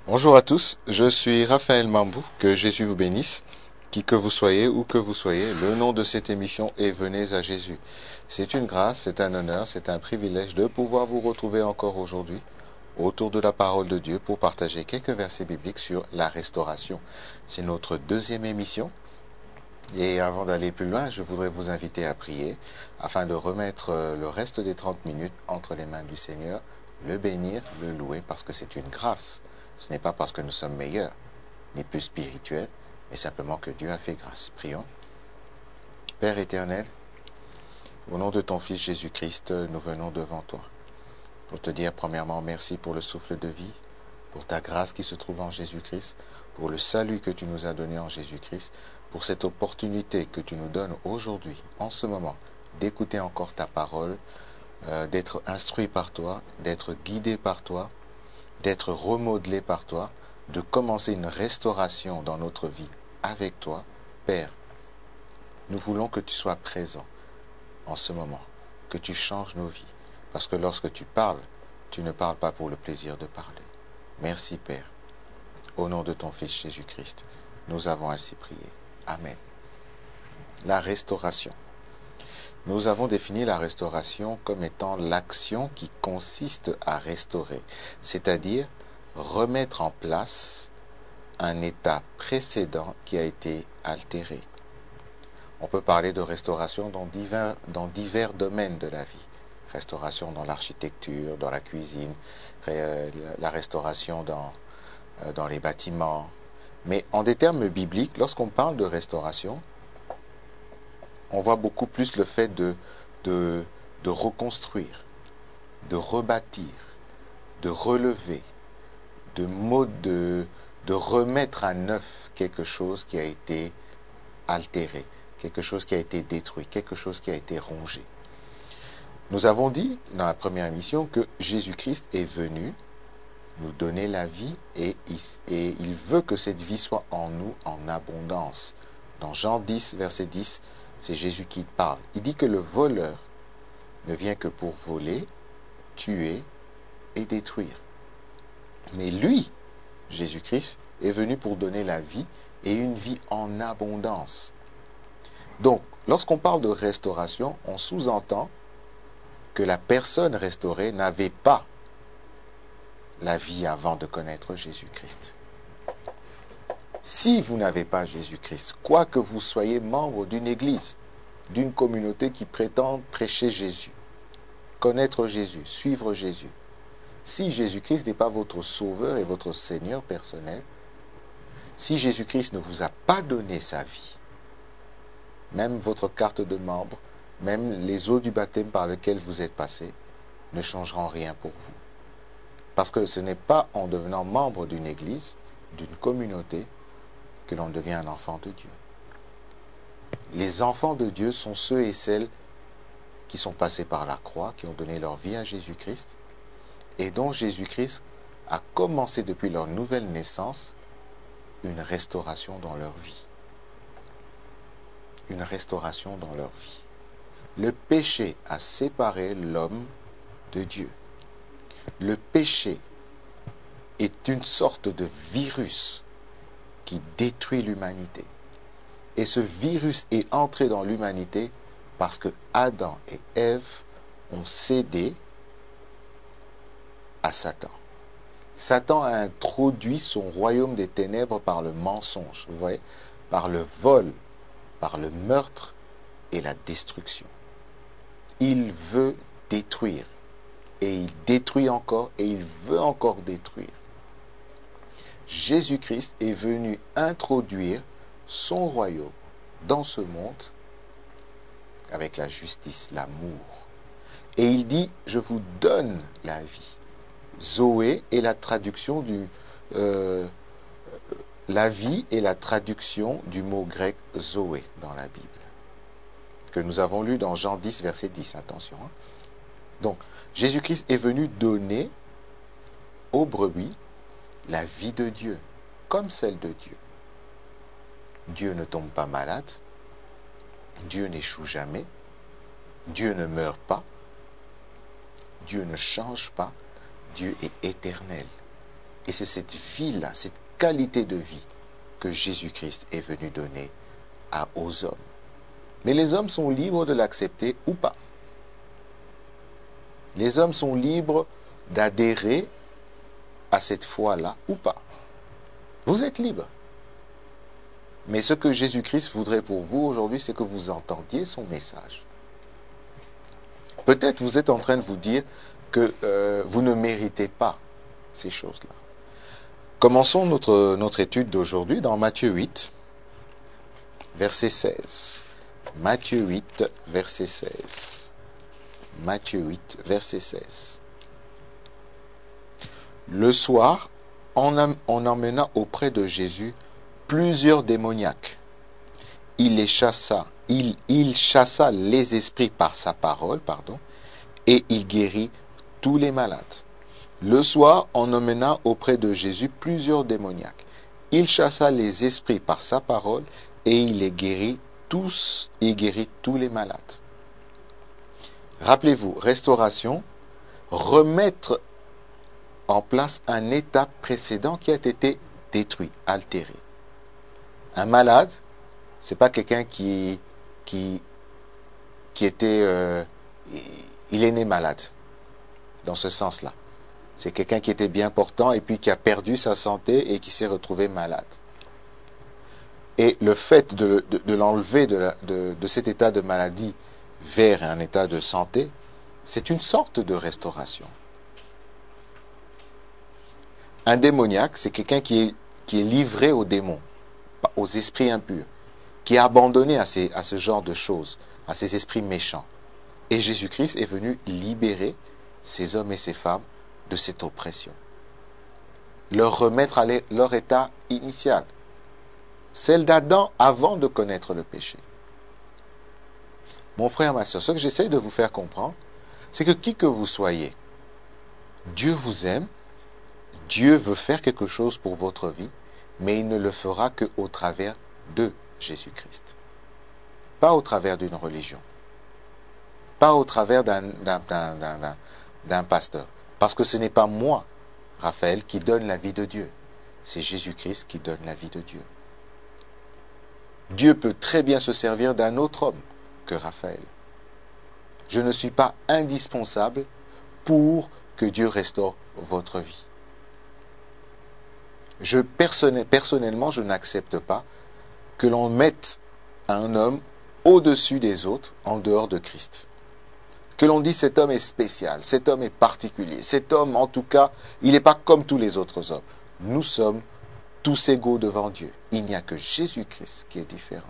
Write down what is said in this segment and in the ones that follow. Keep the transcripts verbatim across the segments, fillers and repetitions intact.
Bonjour à tous, je suis Raphaël Mambou, que Jésus vous bénisse, qui que vous soyez, où que vous soyez, le nom de cette émission est Venez à Jésus. C'est une grâce, c'est un honneur, c'est un privilège de pouvoir vous retrouver encore aujourd'hui autour de la parole de Dieu pour partager quelques versets bibliques sur la restauration. C'est notre deuxième émission. Et avant d'aller plus loin, je voudrais vous inviter à prier afin de remettre le reste des trente minutes entre les mains du Seigneur, le bénir, le louer, parce que c'est une grâce. Ce n'est pas parce que nous sommes meilleurs, ni plus spirituels, mais simplement que Dieu a fait grâce. Prions. Père éternel, au nom de ton Fils Jésus-Christ, nous venons devant toi pour te dire premièrement merci pour le souffle de vie, pour ta grâce qui se trouve en Jésus-Christ, pour le salut que tu nous as donné en Jésus-Christ, pour cette opportunité que tu nous donnes aujourd'hui, en ce moment, d'écouter encore ta parole, euh, d'être instruit par toi, d'être guidé par toi, d'être remodelé par toi, de commencer une restauration dans notre vie avec toi. Père, nous voulons que tu sois présent en ce moment, que tu changes nos vies, parce que lorsque tu parles, tu ne parles pas pour le plaisir de parler. Merci Père. Au nom de ton Fils Jésus-Christ, nous avons ainsi prié. Amen. La restauration. Nous avons défini la restauration comme étant l'action qui consiste à restaurer, c'est-à-dire remettre en place un état précédent qui a été altéré. On peut parler de restauration dans divers, dans divers domaines de la vie. Restauration dans l'architecture, dans la cuisine, la restauration dans, dans les bâtiments. Mais en des termes bibliques, lorsqu'on parle de restauration, on voit beaucoup plus le fait de, de, de reconstruire, de rebâtir, de relever, de, mode, de, de remettre à neuf quelque chose qui a été altéré, quelque chose qui a été détruit, quelque chose qui a été rongé. Nous avons dit dans la première émission que Jésus-Christ est venu nous donner la vie et il, et il veut que cette vie soit en nous en abondance. Dans Jean dix, verset dix, c'est Jésus qui parle. Il dit que le voleur ne vient que pour voler, tuer et détruire. Mais lui, Jésus-Christ, est venu pour donner la vie et une vie en abondance. Donc, lorsqu'on parle de restauration, on sous-entend que la personne restaurée n'avait pas la vie avant de connaître Jésus-Christ. Si vous n'avez pas Jésus-Christ, quoi que vous soyez membre d'une église, d'une communauté qui prétend prêcher Jésus, connaître Jésus, suivre Jésus, si Jésus-Christ n'est pas votre sauveur et votre Seigneur personnel, si Jésus-Christ ne vous a pas donné sa vie, même votre carte de membre, même les eaux du baptême par lesquelles vous êtes passé, ne changeront rien pour vous. Parce que ce n'est pas en devenant membre d'une église, d'une communauté, que l'on devient un enfant de Dieu. Les enfants de Dieu sont ceux et celles qui sont passés par la croix, qui ont donné leur vie à Jésus-Christ, et dont Jésus-Christ a commencé depuis leur nouvelle naissance une restauration dans leur vie. Une restauration dans leur vie. Le péché a séparé l'homme de Dieu. Le péché est une sorte de virus qui détruit l'humanité. Et ce virus est entré dans l'humanité parce que Adam et Ève ont cédé à Satan. Satan a introduit son royaume des ténèbres par le mensonge, vous voyez, par le vol, par le meurtre et la destruction. Il veut détruire. Et il détruit encore et il veut encore détruire. Jésus-Christ est venu introduire son royaume dans ce monde avec la justice, l'amour. Et il dit, je vous donne la vie. Zoé est la traduction du... Euh, la vie est la traduction du mot grec Zoé dans la Bible. Que nous avons lu dans Jean dix, verset dix. Attention. Hein. Donc, Jésus-Christ est venu donner aux brebis la vie de Dieu, comme celle de Dieu. Dieu ne tombe pas malade, Dieu n'échoue jamais, Dieu ne meurt pas, Dieu ne change pas, Dieu est éternel. Et c'est cette vie-là, cette qualité de vie que Jésus-Christ est venu donner à, aux hommes. Mais les hommes sont libres de l'accepter ou pas. Les hommes sont libres d'adhérer à cette foi-là ou pas. Vous êtes libres. Mais ce que Jésus-Christ voudrait pour vous aujourd'hui, c'est que vous entendiez son message. Peut-être vous êtes en train de vous dire que euh, vous ne méritez pas ces choses-là. Commençons notre, notre étude d'aujourd'hui dans Matthieu huit, verset seize. Matthieu huit, verset seize. Matthieu huit, verset seize. Le soir, on, am- on emmena auprès de Jésus plusieurs démoniaques. Il les chassa, il, il chassa les esprits par sa parole, pardon, et il guérit tous les malades. Le soir, on emmena auprès de Jésus plusieurs démoniaques. Il chassa les esprits par sa parole et il les guérit tous, il guérit tous les malades. Rappelez-vous, restauration, remettre en place un état précédent qui a été détruit, altéré. Un malade, c'est pas quelqu'un qui qui qui était euh, il est né malade dans ce sens-là. C'est quelqu'un qui était bien portant et puis qui a perdu sa santé et qui s'est retrouvé malade. Et le fait de, de, de l'enlever de, la, de, de cet état de maladie vers un état de santé, c'est une sorte de restauration. Un démoniaque, c'est quelqu'un qui est, qui est livré aux démons, aux esprits impurs, qui est abandonné à, ces, à ce genre de choses, à ces esprits méchants. Et Jésus-Christ est venu libérer ces hommes et ces femmes de cette oppression. Leur remettre à leur état initial, celle d'Adam avant de connaître le péché. Mon frère, ma soeur, ce que j'essaie de vous faire comprendre, c'est que qui que vous soyez, Dieu vous aime, Dieu veut faire quelque chose pour votre vie, mais il ne le fera qu'au travers de Jésus-Christ. Pas au travers d'une religion. Pas au travers d'un, d'un, d'un, d'un, d'un pasteur. Parce que ce n'est pas moi, Raphaël, qui donne la vie de Dieu. C'est Jésus-Christ qui donne la vie de Dieu. Dieu peut très bien se servir d'un autre homme que Raphaël. Je ne suis pas indispensable pour que Dieu restaure votre vie. Je, personnellement, je n'accepte pas que l'on mette un homme au-dessus des autres, en dehors de Christ. Que l'on dise cet homme est spécial, cet homme est particulier, cet homme, en tout cas, il n'est pas comme tous les autres hommes. Nous sommes tous égaux devant Dieu. Il n'y a que Jésus-Christ qui est différent.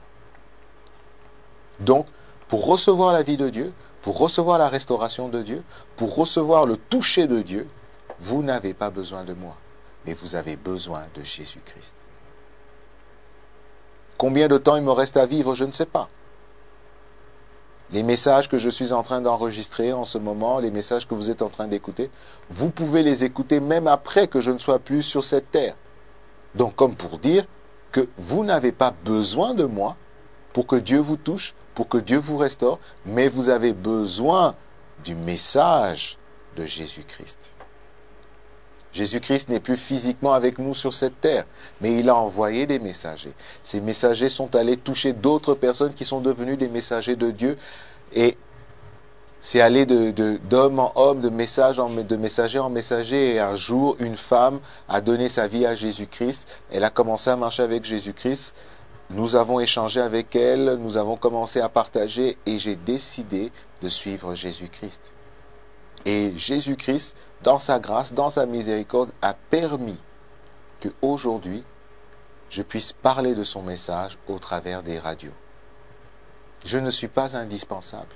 Donc, pour recevoir la vie de Dieu, pour recevoir la restauration de Dieu, pour recevoir le toucher de Dieu, vous n'avez pas besoin de moi, mais vous avez besoin de Jésus-Christ. Combien de temps il me reste à vivre, je ne sais pas. Les messages que je suis en train d'enregistrer en ce moment, les messages que vous êtes en train d'écouter, vous pouvez les écouter même après que je ne sois plus sur cette terre. Donc, comme pour dire que vous n'avez pas besoin de moi pour que Dieu vous touche, pour que Dieu vous restaure, mais vous avez besoin du message de Jésus-Christ. Jésus-Christ n'est plus physiquement avec nous sur cette terre, mais il a envoyé des messagers. Ces messagers sont allés toucher d'autres personnes qui sont devenues des messagers de Dieu, et c'est allé de, de, d'homme en homme, de message en de messager en messager, et un jour, une femme a donné sa vie à Jésus-Christ, elle a commencé à marcher avec Jésus-Christ, nous avons échangé avec elle, nous avons commencé à partager, et j'ai décidé de suivre Jésus-Christ. Et Jésus-Christ, dans sa grâce, dans sa miséricorde, a permis que aujourd'hui, je puisse parler de son message au travers des radios. Je ne suis pas indispensable.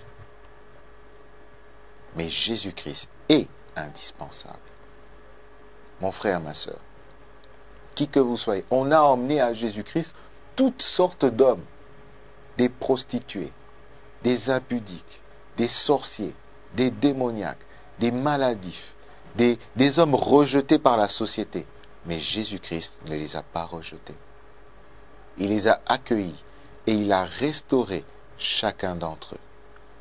Mais Jésus-Christ est indispensable. Mon frère, ma sœur, qui que vous soyez, on a emmené à Jésus-Christ toutes sortes d'hommes, des prostituées, des impudiques, des sorciers, des démoniaques, des maladifs, des, des hommes rejetés par la société. Mais Jésus-Christ ne les a pas rejetés. Il les a accueillis et il a restauré chacun d'entre eux.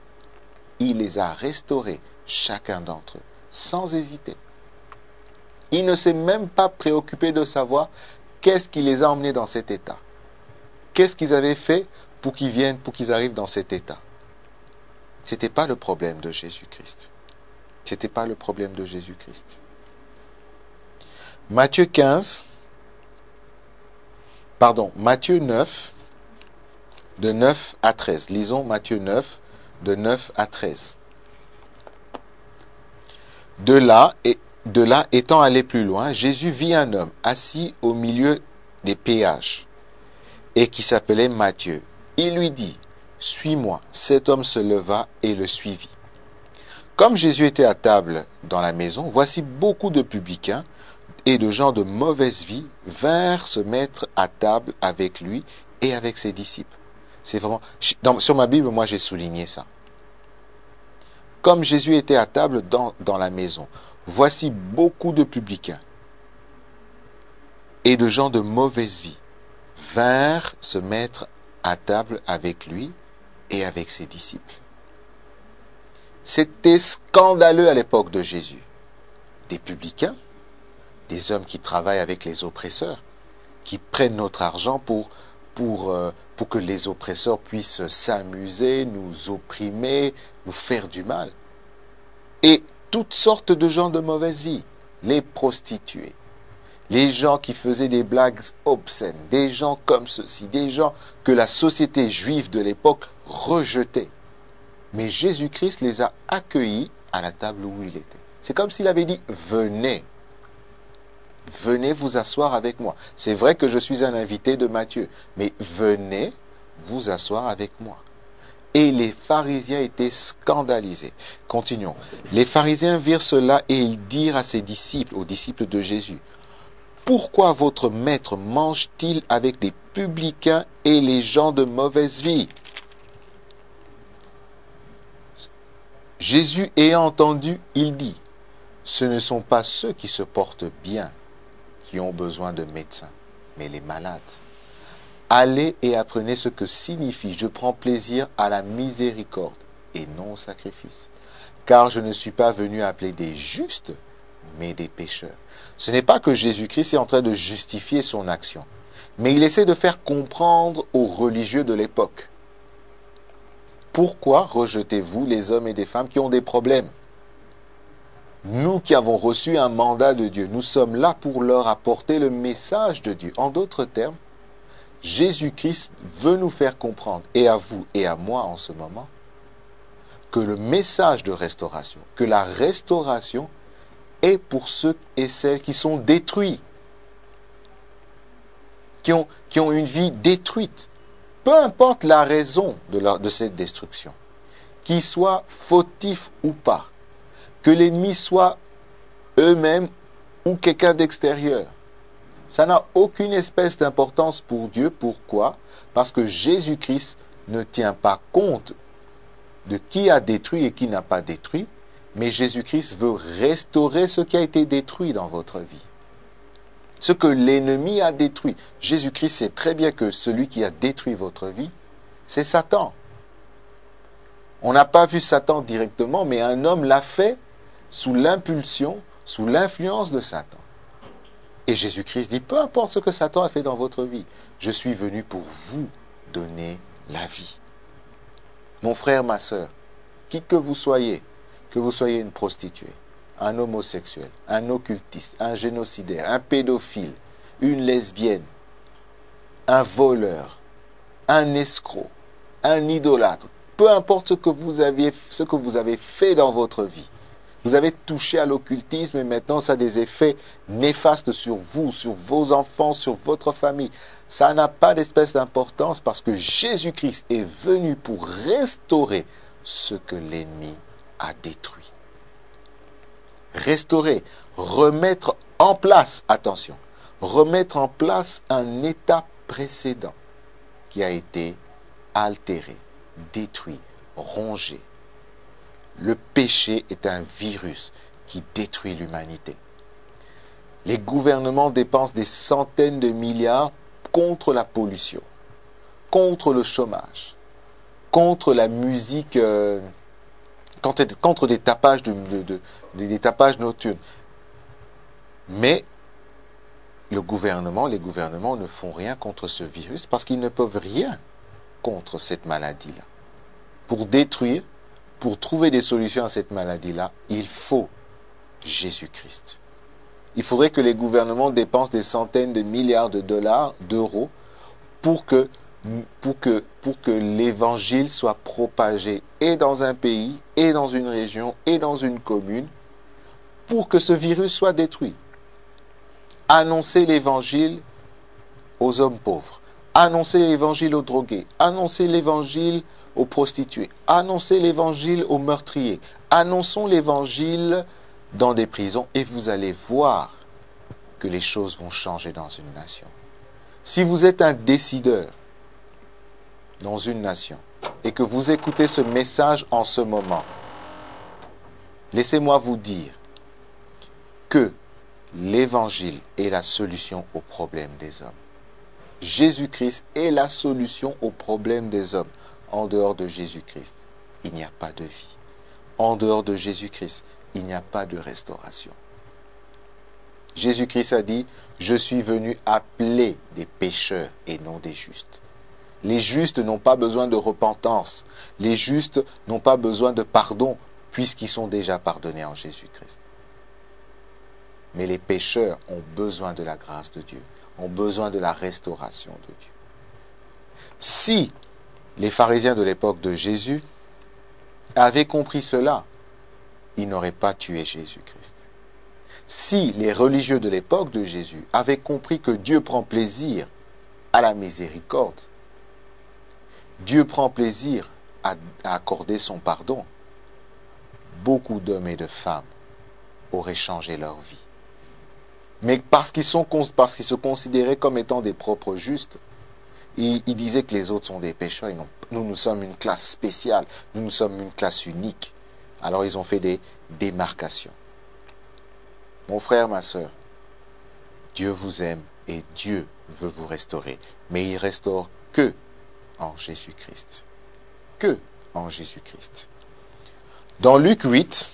Il les a restaurés, chacun d'entre eux, sans hésiter. Il ne s'est même pas préoccupé de savoir qu'est-ce qui les a emmenés dans cet état. Qu'est-ce qu'ils avaient fait pour qu'ils viennent, pour qu'ils arrivent dans cet état. C'était pas le problème de Jésus-Christ. C'était pas le problème de Jésus-Christ. Matthieu quinze, pardon, Matthieu neuf, de neuf à treize. Lisons Matthieu neuf, de neuf à treize. De là, et, de là, étant allé plus loin, Jésus vit un homme assis au milieu des péages, et qui s'appelait Matthieu. Il lui dit, « Suis-moi. » Cet homme se leva et le suivit. Comme Jésus était à table dans la maison, voici beaucoup de publicains et de gens de mauvaise vie vinrent se mettre à table avec lui et avec ses disciples. C'est vraiment, dans, sur ma Bible, moi j'ai souligné ça. Comme Jésus était à table dans, dans la maison, voici beaucoup de publicains et de gens de mauvaise vie vinrent se mettre à table avec lui et avec ses disciples. C'était scandaleux à l'époque de Jésus. Des publicains, des hommes qui travaillent avec les oppresseurs, qui prennent notre argent pour, pour, euh, pour que les oppresseurs puissent s'amuser, nous opprimer, nous faire du mal. Et toutes sortes de gens de mauvaise vie, les prostituées, les gens qui faisaient des blagues obscènes, des gens comme ceci, des gens que la société juive de l'époque rejetait. Mais Jésus-Christ les a accueillis à la table où il était. C'est comme s'il avait dit, venez, venez vous asseoir avec moi. C'est vrai que je suis un invité de Matthieu, mais venez vous asseoir avec moi. Et les pharisiens étaient scandalisés. Continuons. Les pharisiens virent cela et ils dirent à ses disciples, aux disciples de Jésus, « Pourquoi votre maître mange-t-il avec les publicains et les gens de mauvaise vie ?» Jésus ayant entendu, il dit, « Ce ne sont pas ceux qui se portent bien qui ont besoin de médecins, mais les malades. Allez et apprenez ce que signifie « Je prends plaisir à la miséricorde et non au sacrifice. Car je ne suis pas venu appeler des justes, mais des pécheurs. » Ce n'est pas que Jésus-Christ est en train de justifier son action, mais il essaie de faire comprendre aux religieux de l'époque. Pourquoi rejetez-vous les hommes et des femmes qui ont des problèmes? Nous qui avons reçu un mandat de Dieu, nous sommes là pour leur apporter le message de Dieu. En d'autres termes, Jésus-Christ veut nous faire comprendre, et à vous et à moi en ce moment, que le message de restauration, que la restauration est pour ceux et celles qui sont détruits, qui ont, qui ont une vie détruite. Peu importe la raison de, leur, de cette destruction, qu'ils soient fautifs ou pas, que l'ennemi soit eux-mêmes ou quelqu'un d'extérieur. Ça n'a aucune espèce d'importance pour Dieu. Pourquoi? Parce que Jésus-Christ ne tient pas compte de qui a détruit et qui n'a pas détruit, mais Jésus-Christ veut restaurer ce qui a été détruit dans votre vie. Ce que l'ennemi a détruit. Jésus-Christ sait très bien que celui qui a détruit votre vie, c'est Satan. On n'a pas vu Satan directement, mais un homme l'a fait sous l'impulsion, sous l'influence de Satan. Et Jésus-Christ dit, peu importe ce que Satan a fait dans votre vie, je suis venu pour vous donner la vie. Mon frère, ma sœur, qui que vous soyez, que vous soyez une prostituée, un homosexuel, un occultiste, un génocidaire, un pédophile, une lesbienne, un voleur, un escroc, un idolâtre, peu importe ce que vous aviez, ce que vous avez fait dans votre vie, vous avez touché à l'occultisme et maintenant ça a des effets néfastes sur vous, sur vos enfants, sur votre famille. Ça n'a pas d'espèce d'importance parce que Jésus-Christ est venu pour restaurer ce que l'ennemi a détruit. Restaurer, remettre en place, attention, remettre en place un état précédent qui a été altéré, détruit, rongé. Le péché est un virus qui détruit l'humanité. Les gouvernements dépensent des centaines de milliards contre la pollution, contre le chômage, contre la musique, euh, contre, contre des tapages, de, de, de, des tapages nocturnes. Mais le gouvernement, les gouvernements ne font rien contre ce virus parce qu'ils ne peuvent rien contre cette maladie-là. Pour détruire, pour trouver des solutions à cette maladie-là, il faut Jésus-Christ. Il faudrait que les gouvernements dépensent des centaines de milliards de dollars, d'euros, pour que, pour que, pour que l'évangile soit propagé et dans un pays, et dans une région, et dans une commune, pour que ce virus soit détruit. Annoncer l'évangile aux hommes pauvres, annoncer l'évangile aux drogués, annoncer l'évangile aux prostituées, annoncer l'évangile aux meurtriers, annonçons l'évangile dans des prisons et vous allez voir que les choses vont changer dans une nation. Si vous êtes un décideur dans une nation et que vous écoutez ce message en ce moment, laissez-moi vous dire que l'évangile est la solution aux problèmes des hommes. Jésus-Christ est la solution aux problèmes des hommes. En dehors de Jésus-Christ, il n'y a pas de vie. En dehors de Jésus-Christ, il n'y a pas de restauration. Jésus-Christ a dit, je suis venu appeler des pécheurs et non des justes. Les justes n'ont pas besoin de repentance. Les justes n'ont pas besoin de pardon puisqu'ils sont déjà pardonnés en Jésus-Christ. Mais les pécheurs ont besoin de la grâce de Dieu, ont besoin de la restauration de Dieu. Si les pharisiens de l'époque de Jésus avaient compris cela, ils n'auraient pas tué Jésus-Christ. Si les religieux de l'époque de Jésus avaient compris que Dieu prend plaisir à la miséricorde, Dieu prend plaisir à, à accorder son pardon, beaucoup d'hommes et de femmes auraient changé leur vie. Mais parce qu'ils sont, parce qu'ils se considéraient comme étant des propres justes, ils, ils disaient que les autres sont des pécheurs. Et non, nous, nous sommes une classe spéciale. Nous, nous sommes une classe unique. Alors, ils ont fait des démarcations. Mon frère, ma sœur, Dieu vous aime et Dieu veut vous restaurer. Mais il restaure que en Jésus-Christ. Que en Jésus-Christ. Dans Luc huit,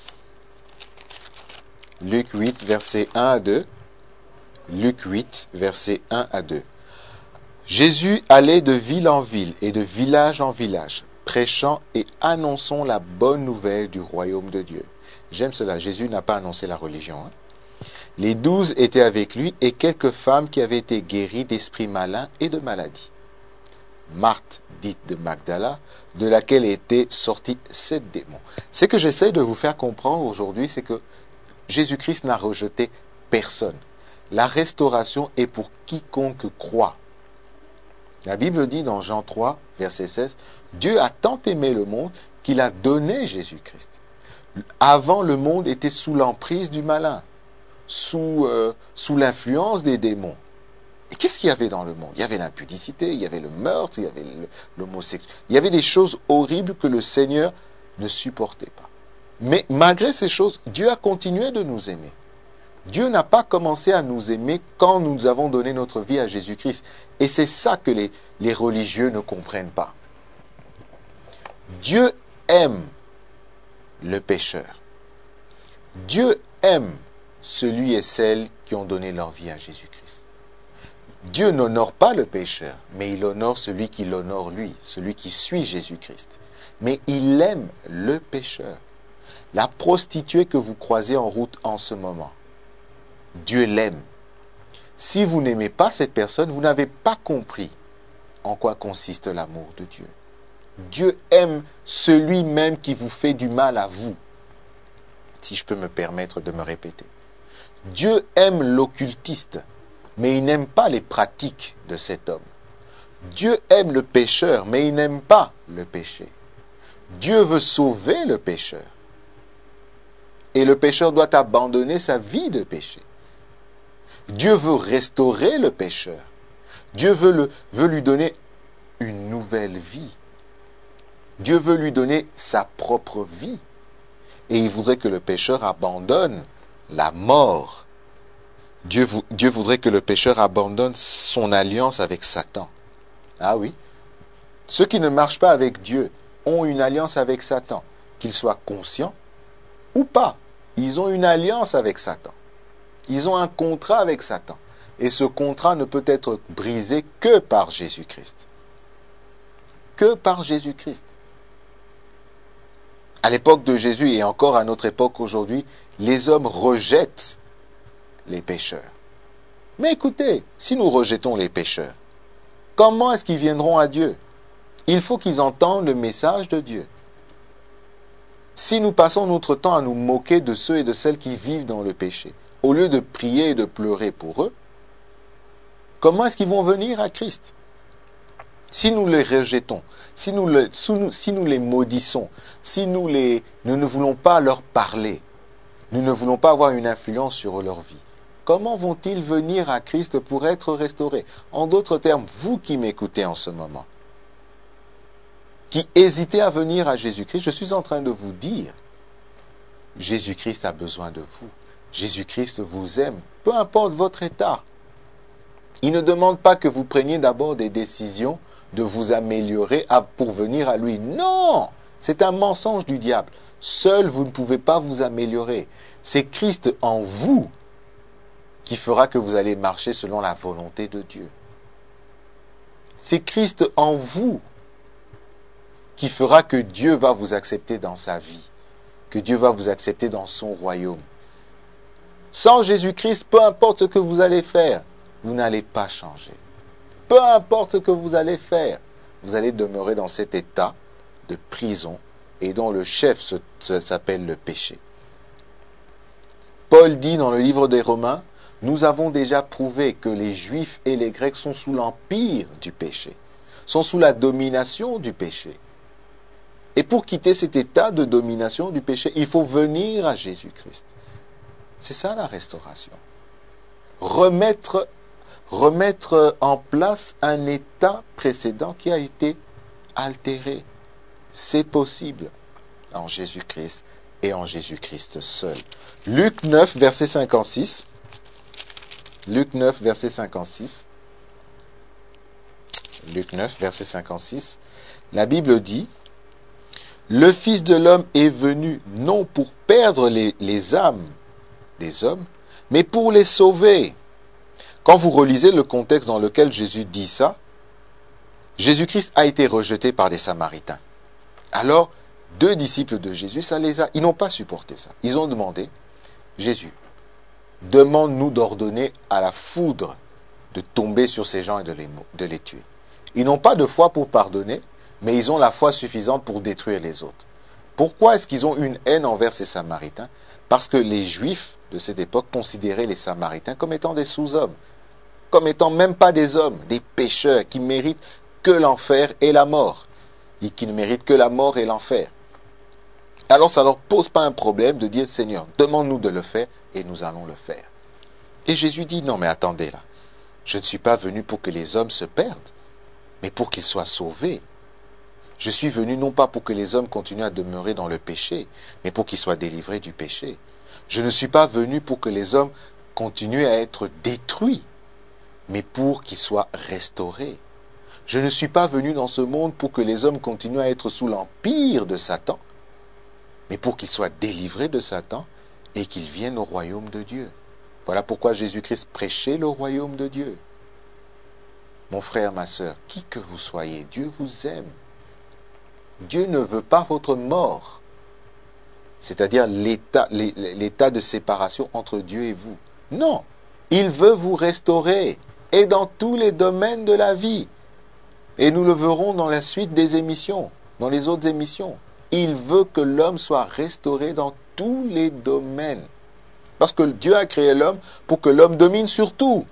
Luc huit, versets un à deux, Luc huit, versets un à deux. Jésus allait de ville en ville et de village en village, prêchant et annonçant la bonne nouvelle du royaume de Dieu. J'aime cela, Jésus n'a pas annoncé la religion. Hein? Les douze étaient avec lui et quelques femmes qui avaient été guéries d'esprits malins et de maladies. Marthe, dite de Magdala, de laquelle étaient sortis sept démons. Ce que j'essaie de vous faire comprendre aujourd'hui, c'est que Jésus-Christ n'a rejeté personne. La restauration est pour quiconque croit. La Bible dit dans Jean trois, verset seize, « Dieu a tant aimé le monde qu'il a donné Jésus-Christ. » Avant, le monde était sous l'emprise du malin, sous, euh, sous l'influence des démons. Et qu'est-ce qu'il y avait dans le monde? Il y avait l'impudicité, il y avait le meurtre, il y avait l'homosexualité. Il y avait des choses horribles que le Seigneur ne supportait pas. Mais malgré ces choses, Dieu a continué de nous aimer. Dieu n'a pas commencé à nous aimer quand nous avons donné notre vie à Jésus-Christ. Et c'est ça que les, les religieux ne comprennent pas. Dieu aime le pécheur. Dieu aime celui et celle qui ont donné leur vie à Jésus-Christ. Dieu n'honore pas le pécheur, mais il honore celui qui l'honore lui, celui qui suit Jésus-Christ. Mais il aime le pécheur. La prostituée que vous croisez en route en ce moment, Dieu l'aime. Si vous n'aimez pas cette personne, vous n'avez pas compris en quoi consiste l'amour de Dieu. Dieu aime celui même qui vous fait du mal à vous, si je peux me permettre de me répéter. Dieu aime l'occultiste, mais il n'aime pas les pratiques de cet homme. Dieu aime le pécheur, mais il n'aime pas le péché. Dieu veut sauver le pécheur. Et le pécheur doit abandonner sa vie de péché. Dieu veut restaurer le pécheur. Dieu veut, le, veut lui donner une nouvelle vie. Dieu veut lui donner sa propre vie. Et il voudrait que le pécheur abandonne la mort. Dieu, Dieu voudrait que le pécheur abandonne son alliance avec Satan. Ah oui. Ceux qui ne marchent pas avec Dieu ont une alliance avec Satan. Qu'ils soient conscients ou pas, ils ont une alliance avec Satan. Ils ont un contrat avec Satan. Et ce contrat ne peut être brisé que par Jésus-Christ. Que par Jésus-Christ. À l'époque de Jésus et encore à notre époque aujourd'hui, les hommes rejettent les pécheurs. Mais écoutez, si nous rejetons les pécheurs, comment est-ce qu'ils viendront à Dieu? Il faut qu'ils entendent le message de Dieu. Si nous passons notre temps à nous moquer de ceux et de celles qui vivent dans le péché, au lieu de prier et de pleurer pour eux, comment est-ce qu'ils vont venir à Christ? Si nous les rejetons, si nous, le, si nous les maudissons, si nous, les, nous ne voulons pas leur parler, nous ne voulons pas avoir une influence sur leur vie, comment vont-ils venir à Christ pour être restaurés? En d'autres termes, vous qui m'écoutez en ce moment, qui hésitez à venir à Jésus-Christ, je suis en train de vous dire, Jésus-Christ a besoin de vous. Jésus-Christ vous aime, peu importe votre état. Il ne demande pas que vous preniez d'abord des décisions de vous améliorer pour venir à lui. Non, c'est un mensonge du diable. Seul, vous ne pouvez pas vous améliorer. C'est Christ en vous qui fera que vous allez marcher selon la volonté de Dieu. C'est Christ en vous qui fera que Dieu va vous accepter dans sa vie, que Dieu va vous accepter dans son royaume. Sans Jésus-Christ, peu importe ce que vous allez faire, vous n'allez pas changer. Peu importe ce que vous allez faire, vous allez demeurer dans cet état de prison et dont le chef se, se, s'appelle le péché. Paul dit dans le livre des Romains, « Nous avons déjà prouvé que les Juifs et les Grecs sont sous l'empire du péché, sont sous la domination du péché. Et pour quitter cet état de domination du péché, il faut venir à Jésus-Christ. » C'est ça la restauration. Remettre, remettre en place un état précédent qui a été altéré. C'est possible en Jésus-Christ et en Jésus-Christ seul. Luc neuf, verset cinquante-six. Luc neuf, verset cinquante-six. Luc neuf, verset cinquante-six. La Bible dit, « Le Fils de l'homme est venu non pour perdre les, les âmes des hommes, mais pour les sauver. » Quand vous relisez le contexte dans lequel Jésus dit ça, Jésus-Christ a été rejeté par des Samaritains. Alors, deux disciples de Jésus, ça les a, ils n'ont pas supporté ça. Ils ont demandé, Jésus, demande-nous d'ordonner à la foudre de tomber sur ces gens et de les, de les tuer. Ils n'ont pas de foi pour pardonner, mais ils ont la foi suffisante pour détruire les autres. Pourquoi est-ce qu'ils ont une haine envers ces Samaritains? Parce que les Juifs de cette époque considéraient les Samaritains comme étant des sous-hommes, comme étant même pas des hommes, des pécheurs qui méritent que l'enfer et la mort, et qui ne méritent que la mort et l'enfer. Alors ça ne leur pose pas un problème de dire, Seigneur, demande-nous de le faire, et nous allons le faire. Et Jésus dit, non mais attendez là, je ne suis pas venu pour que les hommes se perdent, mais pour qu'ils soient sauvés. Je suis venu non pas pour que les hommes continuent à demeurer dans le péché, mais pour qu'ils soient délivrés du péché. Je ne suis pas venu pour que les hommes continuent à être détruits, mais pour qu'ils soient restaurés. Je ne suis pas venu dans ce monde pour que les hommes continuent à être sous l'empire de Satan, mais pour qu'ils soient délivrés de Satan et qu'ils viennent au royaume de Dieu. Voilà pourquoi Jésus-Christ prêchait le royaume de Dieu. Mon frère, ma sœur, qui que vous soyez, Dieu vous aime. Dieu ne veut pas votre mort, c'est-à-dire l'état, l'état de séparation entre Dieu et vous. Non, il veut vous restaurer, et dans tous les domaines de la vie. Et nous le verrons dans la suite des émissions, dans les autres émissions. Il veut que l'homme soit restauré dans tous les domaines. Parce que Dieu a créé l'homme pour que l'homme domine sur tout.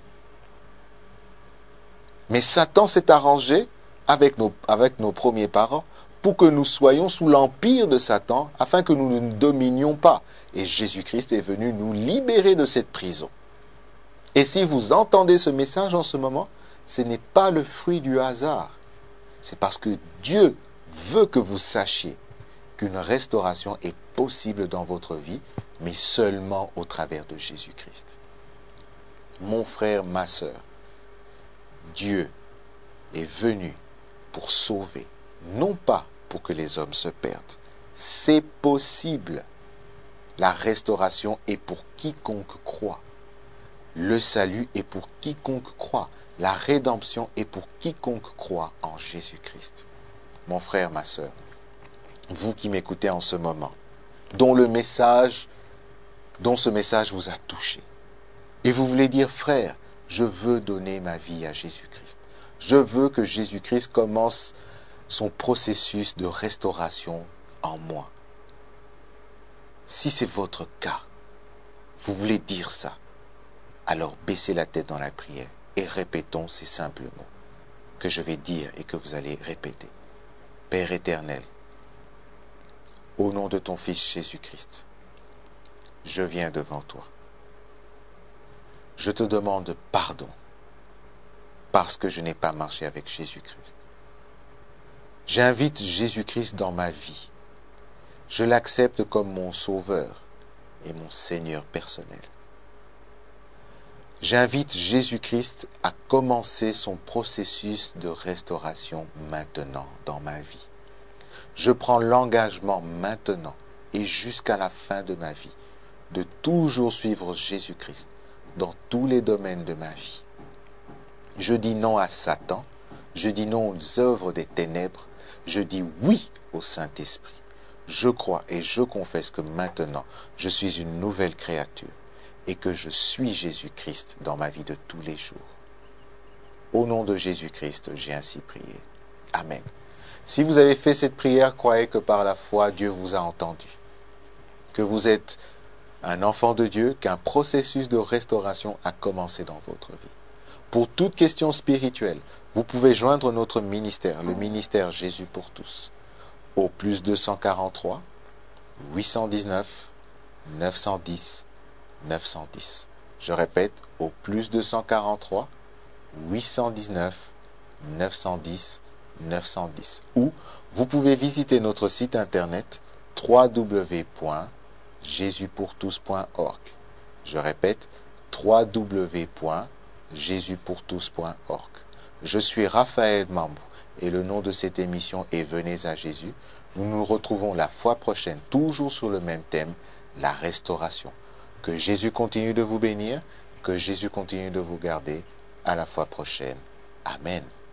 Mais Satan s'est arrangé avec nos, avec nos premiers parents pour que nous soyons sous l'empire de Satan, afin que nous ne dominions pas. Et Jésus-Christ est venu nous libérer de cette prison. Et si vous entendez ce message en ce moment, ce n'est pas le fruit du hasard. C'est parce que Dieu veut que vous sachiez qu'une restauration est possible dans votre vie, mais seulement au travers de Jésus-Christ. Mon frère, ma sœur, Dieu est venu pour sauver, non pas pour que les hommes se perdent. C'est possible. La restauration est pour quiconque croit. Le salut est pour quiconque croit. La rédemption est pour quiconque croit en Jésus-Christ. Mon frère, ma sœur, vous qui m'écoutez en ce moment, dont le message, dont ce message vous a touché, et vous voulez dire, frère, je veux donner ma vie à Jésus-Christ. Je veux que Jésus-Christ commence son processus de restauration en moi. Si c'est votre cas, vous voulez dire ça, alors baissez la tête dans la prière et répétons ces simples mots que je vais dire et que vous allez répéter. Père éternel, au nom de ton Fils Jésus-Christ, je viens devant toi. Je te demande pardon parce que je n'ai pas marché avec Jésus-Christ. J'invite Jésus-Christ dans ma vie. Je l'accepte comme mon Sauveur et mon Seigneur personnel. J'invite Jésus-Christ à commencer son processus de restauration maintenant dans ma vie. Je prends l'engagement maintenant et jusqu'à la fin de ma vie de toujours suivre Jésus-Christ dans tous les domaines de ma vie. Je dis non à Satan, je dis non aux œuvres des ténèbres, je dis oui au Saint-Esprit. Je crois et je confesse que maintenant, je suis une nouvelle créature et que je suis Jésus-Christ dans ma vie de tous les jours. Au nom de Jésus-Christ, j'ai ainsi prié. Amen. Si vous avez fait cette prière, croyez que par la foi, Dieu vous a entendu. Que vous êtes un enfant de Dieu, qu'un processus de restauration a commencé dans votre vie. Pour toute question spirituelle, vous pouvez joindre notre ministère, le ministère Jésus pour tous, au plus deux cent quarante-trois, huit cent dix-neuf, neuf cent dix, neuf cent dix. Je répète, au plus deux cent quarante-trois, huit cent dix-neuf, neuf cent dix, neuf cent dix. Ou vous pouvez visiter notre site internet w w w point jésus pour tous point org. Je répète, w w w point jésus pour tous point org. Je suis Raphaël Mambou et le nom de cette émission est Venez à Jésus. Nous nous retrouvons la fois prochaine, toujours sur le même thème, la restauration. Que Jésus continue de vous bénir, que Jésus continue de vous garder. À la fois prochaine. Amen.